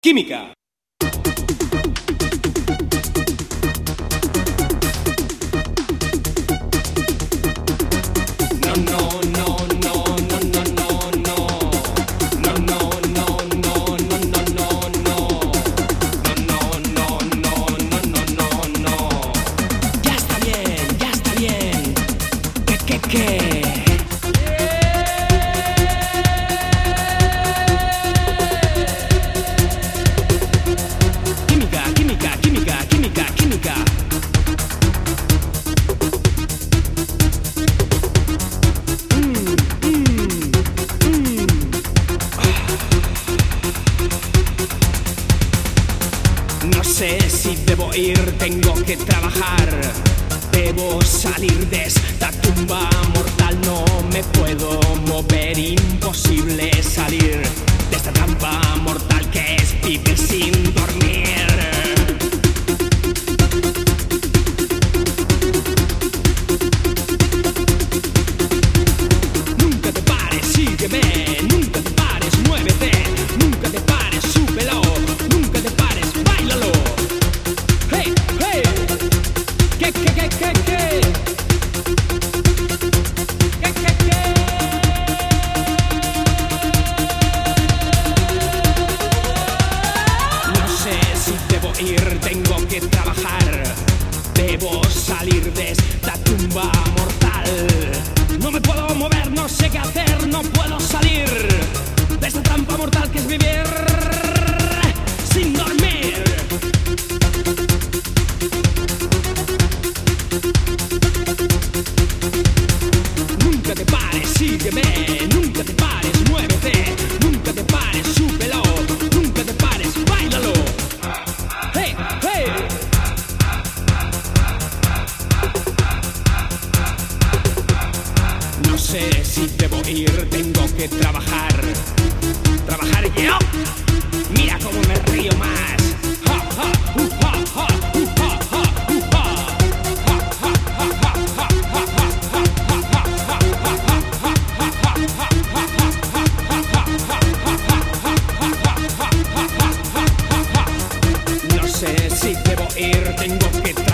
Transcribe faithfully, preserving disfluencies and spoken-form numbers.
Química. No, no, no, no, no, no, no, no. No, no, no, no, no, no, no, no. No, no, no, no, no, no, no. Ya está bien, ya está bien. ¿Qué, qué, qué? No sé si debo ir, tengo que trabajar. Debo salir de esta tumba mortal. No me puedo mover, imposible salir de esta trampa mortal que es vivir sin dormir. Nunca te pares, sígueme, nunca te pares, muévete, nunca te pares, súbelo, nunca te pares, báilalo. Hey, hey, ¿qué, qué, qué, qué, qué? ¿Qué, qué, qué? No sé si debo ir, tengo que trabajar. Debo salir de esta tumba mortal. No me puedo mover, no sé qué hacer, no puedo salir de esta trampa mortal que es vivir sin dormir. Nunca te pares, sígueme, nunca te pares, muévete, nunca te pares, súbelo, nunca te pares, báilalo. Hey, hey. No sé si debo ir, tengo que trabajar. Trabajar yo. Mira cómo me río más. Ja, ja, uh, ja, ja, uh, ja, ja, uh, ja. Ja, ja, ja, ja, ja, ja, ja, ja, ja. No sé si debo ir, tengo que trabajar.